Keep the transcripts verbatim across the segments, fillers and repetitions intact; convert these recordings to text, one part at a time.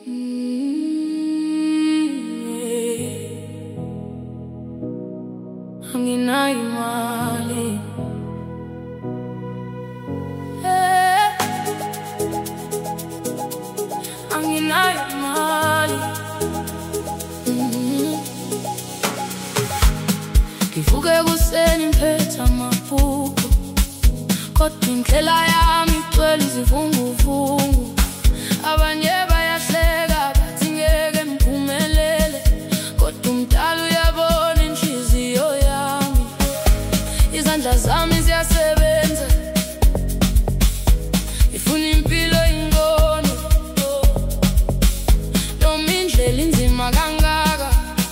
Anginayo imali, anginayo imali. Ngivuke ekuseni ngiphethe amabhuku, kodwa indlela yami igcwele izivunguvungu. Abanye bayahleka bathi ngeke ngiphumelele, kodwa umdala uyabona inhliziyo yami. Izandla zami ziyasebenza, ngifuna impilo ingcono, noma indlela inzima kangaka.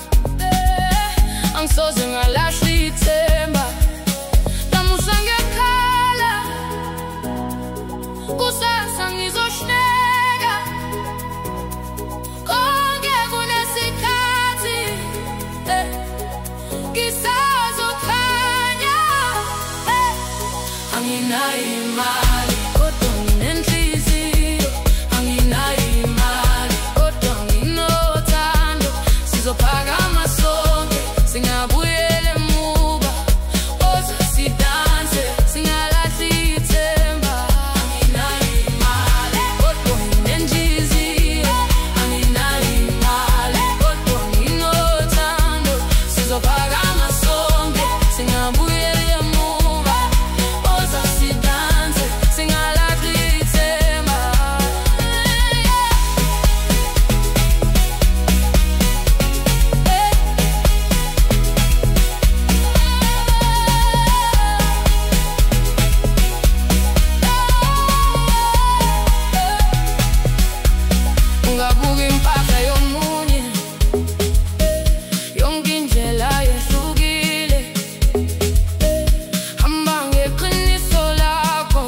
Angisoze ngalahla ithemba, namuhla ngiyakhala, kusasa ngizohleka. Konke kunesikhathi, kusazokhanya. Anginayo imali, kodwa nginenhliziyo. Anginayo imali, kodwa nginothando. Sizophakama sonke, singabuyela emuva. Woza sidanse, singalahli ithemba. Anginayo imali, kodwa nginenhliziyo. Anginayo imali, kodwa nginothando. Sizophakama sonke, singabuyela emuva. Woza sidanse, singalahli ithemba. Ungabuka impahla yomunye, yonke indlela yehlukile. Hamba ngeqiniso lakho,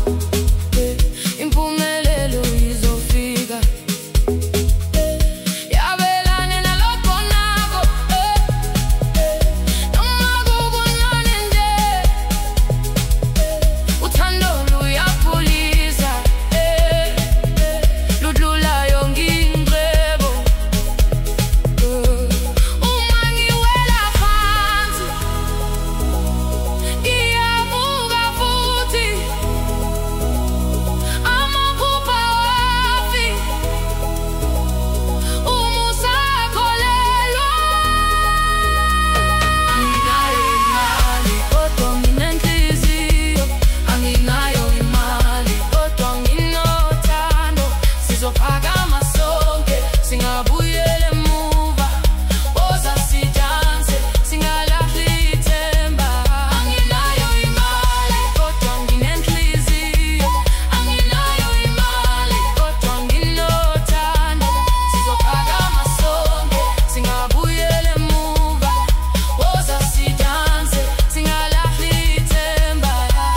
impumelelo izofika. Yabelane nalokho nakho, noma kukuncane nje. Uthando luyapholisa, ludlula yonke ingcebo. Uma ngiwela phansi, ngiyavuka futhi. Amaphupho awafi, uma usakholelwa. Anginayo imali, kodwa nginenhliziyo. Anginayo imali, kodwa nginothando. Sizophakama sonke, singabuyela emuva. Woza sidanse, singalahli ithemba. Anginayo imali, kodwa nginenhliziyo. Anginayo imali, kodwa nginothando. Sizophakama sonke, singabuyela emuva. Woza sidanse, singalahli ithemba.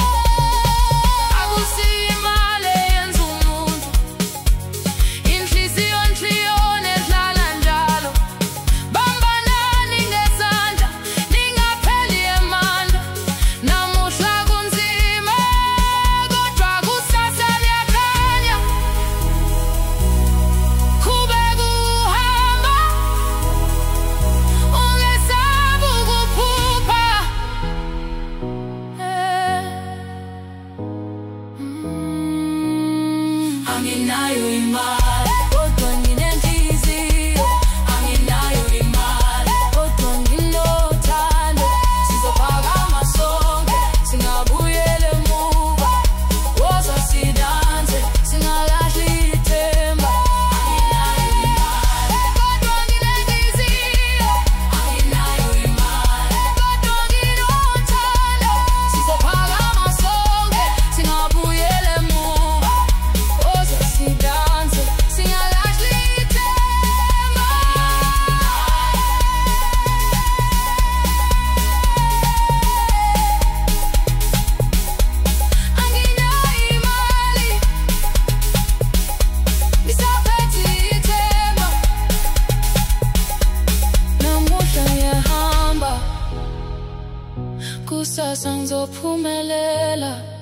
Akusiyo imali eyenza umuntu, inhliziyo nhliyona edlala njalo. Bambanani ngesandla, ningapheli amandla. Namuhla kunzima, kodwa kusasa liyakhanya. Kube kuhamba, ungesabi ukuphupha. Anginayo imali, kodwa nginenhliziyo. Anginayo imali, kodwa nginothando. Sizophakama sonke, singabuyela emuva. Woza sidanse, singalahli ithemba. Anginayo imali, kodwa nginenhliziyo. Anginayo imali, kodwa nginothando. Sizophakama sonke, singabuyela emuva. Woza sidanse, singalahli ithemba. Anginayo imali, ngisaphethe ithemba. Namuhla ngiyahamba, kusasa ngizophumelela.